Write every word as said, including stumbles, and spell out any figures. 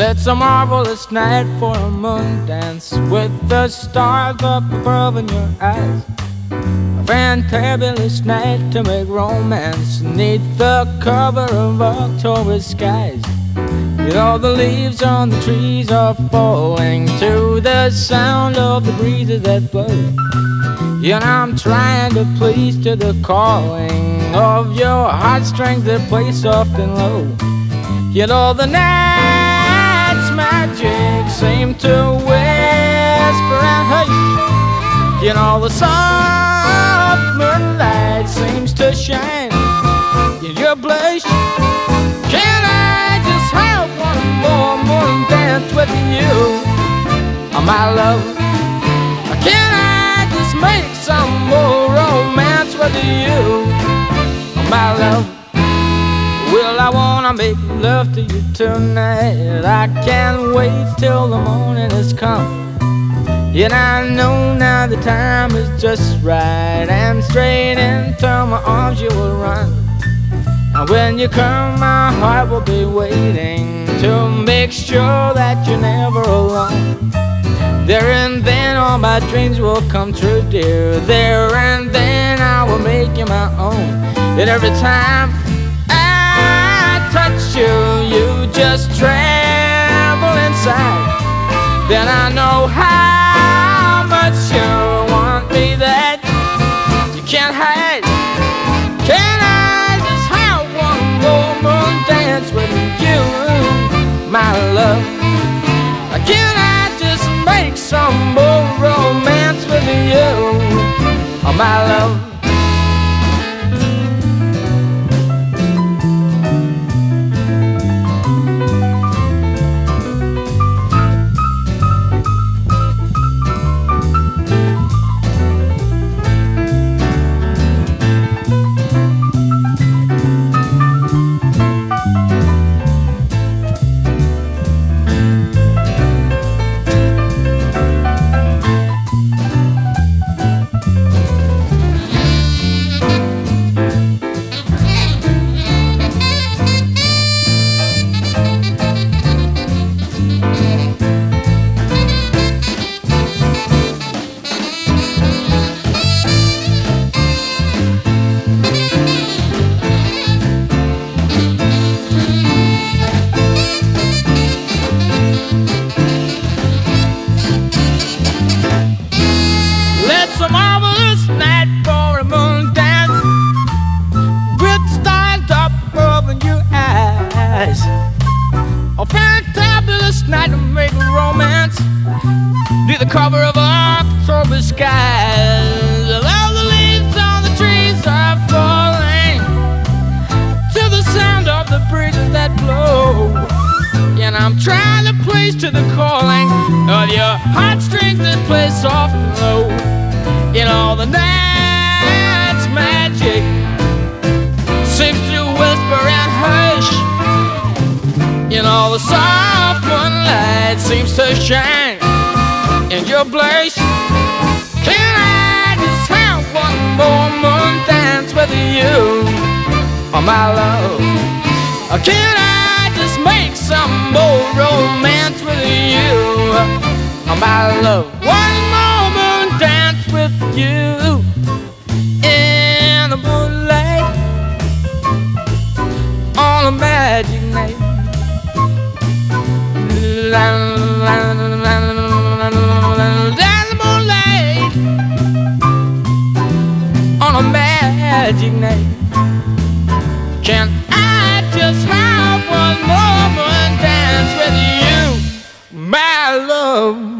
It's a marvelous night for a moon dance with the stars up above in your eyes. A fantabulous night to make romance neath the cover of October skies. You know the leaves on the trees are falling to the sound of the breezes that blow. You know I'm trying to please to the calling of your heartstrings that play soft and low. You know the night's magic seem to whisper and hush. You know the soft moonlight seems to shine in your blush. Can I just have one more moon dance with you, oh, my love? Can I just make some more romance with you, oh, my love? Well, I wanna make love to you tonight. I can't wait till the morning has come. Yet I know now the time is just right, and straight into my arms you will run. And when you come, my heart will be waiting to make sure that you're never alone. There and then all my dreams will come true, dear. There and then I will make you my own. And every time I touch you, you just tremble inside. Then I know how much you want me that you can't hide. Can I just have one more moon dance with you, my love? Can I just make some more romance with you, oh, my love? It's a marvelous night for a moon dance with stars up above in your eyes. A fantabulous night to make romance near the cover of October skies. All the leaves on the trees are falling to the sound of the breezes that blow. And I'm trying to please to the calling of your heartstrings that play soft and low. You know the night's magic seems to whisper and hush. You know the soft moonlight seems to shine in your blush. Can I just have one more moon dance with you, oh, my love? Or can I just make some more romance with you, oh, my love? One more moon dance with you in the moonlight on a magic night. Down the moonlight on a magic night. Can I just have one more moon dance with you, my love?